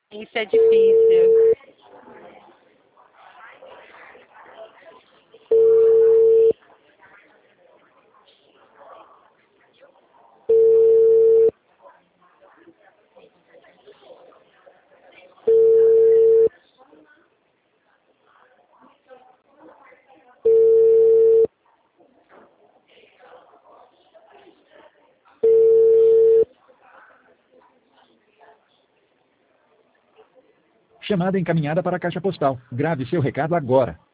Isso é difícil. Chamada encaminhada para a caixa postal. Grave seu recado agora.